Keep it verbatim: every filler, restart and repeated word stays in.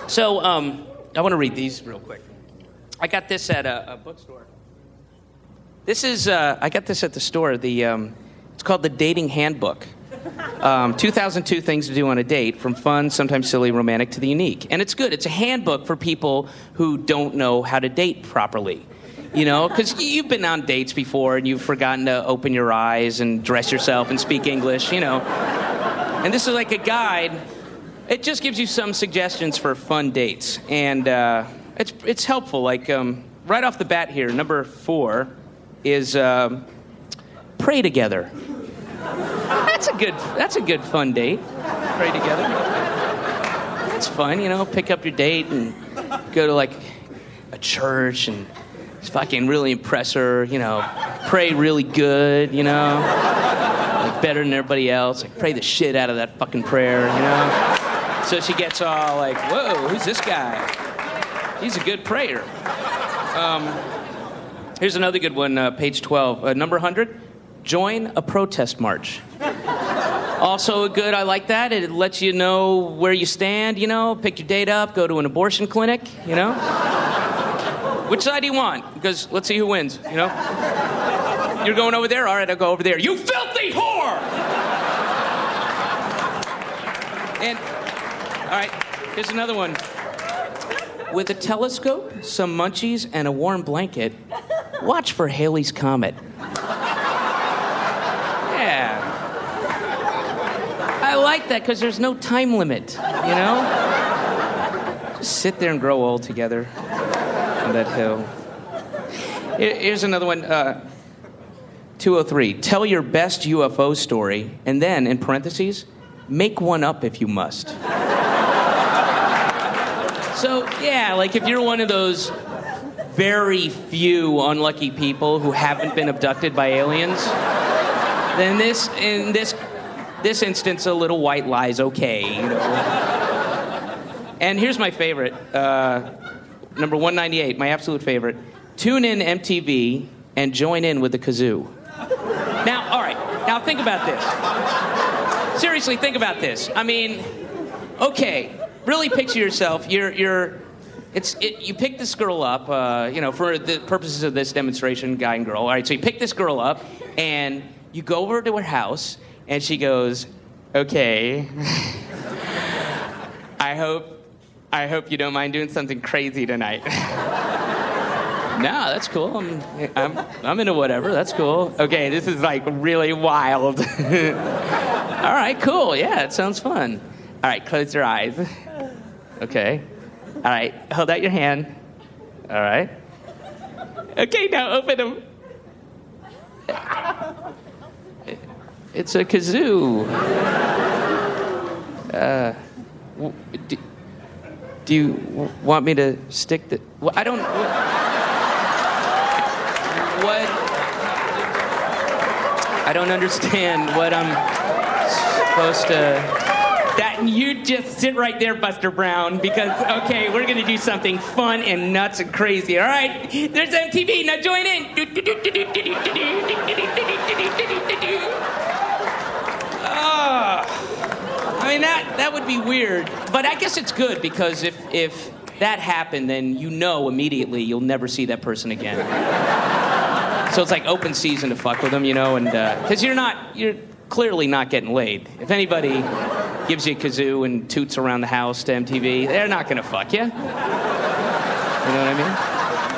So, um, I want to read these real quick. I got this at a, a bookstore. This is, uh, I got this at the store. The, um, it's called The Dating Handbook. Um, two thousand two Things to Do on a Date, from fun, sometimes silly, romantic, to the unique. And it's good. It's a handbook for people who don't know how to date properly. You know, because you've been on dates before and you've forgotten to open your eyes and dress yourself and speak English, you know. And this is like a guide. It just gives you some suggestions for fun dates. And uh, it's it's helpful. Like, um, right off the bat here, number four is uh, pray together. That's a good, that's a good fun date. Pray together. It's fun, you know, pick up your date and go to, like, a church and just fucking really impress her, you know, pray really good, you know, like better than everybody else. Like, pray the shit out of that fucking prayer, you know. So she gets all like, whoa, who's this guy? He's a good prayer. Um, here's another good one, uh, page twelve. Uh, number one hundred, join a protest march. Also a good, I like that. It lets you know where you stand, you know, pick your date up, go to an abortion clinic, you know. Which side do you want? Because let's see who wins, you know? You're going over there? All right, I'll go over there. You filthy whore! And, all right, here's another one. With a telescope, some munchies, and a warm blanket, watch for Halley's Comet. Yeah. I like that because there's no time limit, you know? Just sit there and grow old together on that hill. Here's another one. Uh, two oh three. Tell your best U F O story, and then, in parentheses, make one up if you must. So, yeah, like if you're one of those very few unlucky people who haven't been abducted by aliens, then this, in this, this instance, a little white lie's okay, you know. And here's my favorite, uh, number one ninety-eight, my absolute favorite. Tune in M T V and join in with the kazoo. Now, all right, now think about this. Seriously, think about this. I mean, okay, really picture yourself. You're, you're, it's, it, you pick this girl up, uh, you know, for the purposes of this demonstration, guy and girl. All right, so you pick this girl up, and you go over to her house, and she goes, okay, I hope, I hope you don't mind doing something crazy tonight. No, that's cool. I'm, I'm, I'm into whatever. That's cool. Okay, this is like really wild. All right, cool. Yeah, it sounds fun. All right, close your eyes. Okay. All right, hold out your hand. All right. Okay, now open them. It's a kazoo. Uh, do, do you want me to stick the... Well, I don't... What? I don't understand what I'm supposed to... That you just sit right there, Buster Brown, because, okay, we're going to do something fun and nuts and crazy, all right? There's M T V, now join in. Oh, I mean, that, that would be weird, but I guess it's good, because if, if that happened, then you know immediately you'll never see that person again. So it's like open season to fuck with them, you know, and, because uh, you're not, you're clearly not getting laid. If anybody gives you a kazoo and toots around the house to M T V, they're not gonna fuck you. You know what I mean?